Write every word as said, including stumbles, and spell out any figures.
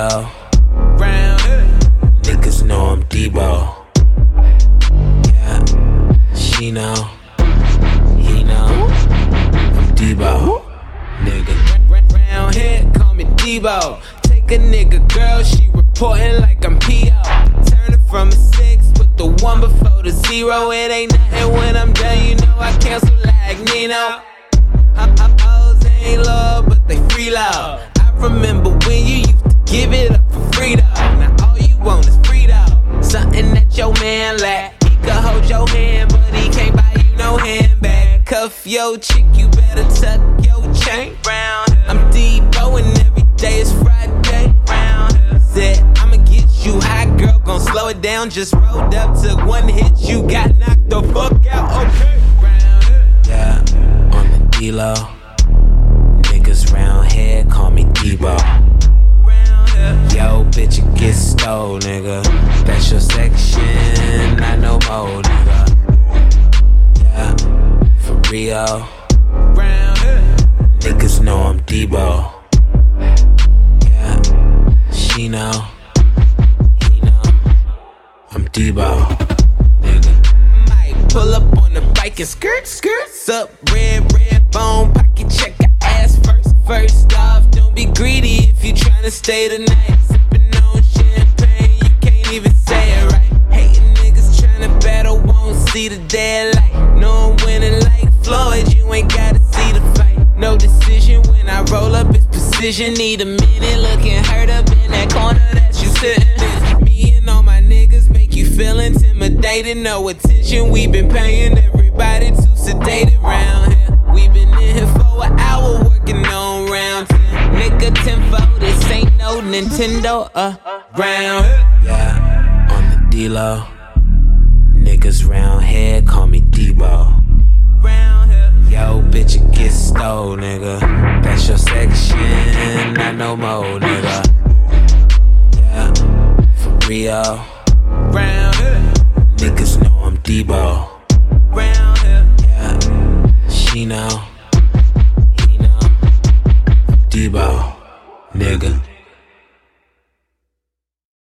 D-Lo. Niggas know I'm Debo. Yeah, she know, he know, I'm Debo. Nigga, round here, call me Debo. Take a nigga girl, she reporting like I'm P O. Turn it from a six, put the one before the zero. It ain't nothing when I'm done, you know I cancel like Nino. Hoes ain't love, but they free love. I remember when you used to give it up for free though. Now all you want is free though. Something that your man lack. He could hold your hand, but he can't buy you no handbag. Cuff your chick, you better tuck your chain. I'm Debo and every day is Friday. Said I'ma get you high, girl, gon' slow it down. Just rolled up, took one hit, you got knocked the fuck out. Okay. Yeah, on the D-Lo. Niggas round here call me Debo. Yo, bitch, it get stole, nigga. That's your section, not no more, nigga. Yeah, for real. Niggas know I'm Debo. Yeah, she know, he know, I'm Debo, nigga. Might pull up on the bike and skirt, skirts up, red, red bone, pocket check her ass first. First off, don't be greedy if you tryna stay the night. Sippin' on champagne, you can't even say it right. Hating niggas tryna battle, won't see the daylight. No, I'm winning like Floyd, you ain't gotta see the fight. No decision when I roll up, it's precision. Need a minute, looking hurt up in that corner that you sitting. Me and all my niggas make you feel intimidated. No attention, we been paying everybody to sedate around here. We been in here for an hour working on round ten. Nigga ten-fold, this ain't no Nintendo, uh, round. Yeah, on the D-Lo. Niggas round here call me Debo. Yo, bitch, it get stole, nigga. That's your section, not no more, nigga. Yeah, for real. Niggas know I'm Debo. Yeah, she know, he know, Debo, nigga.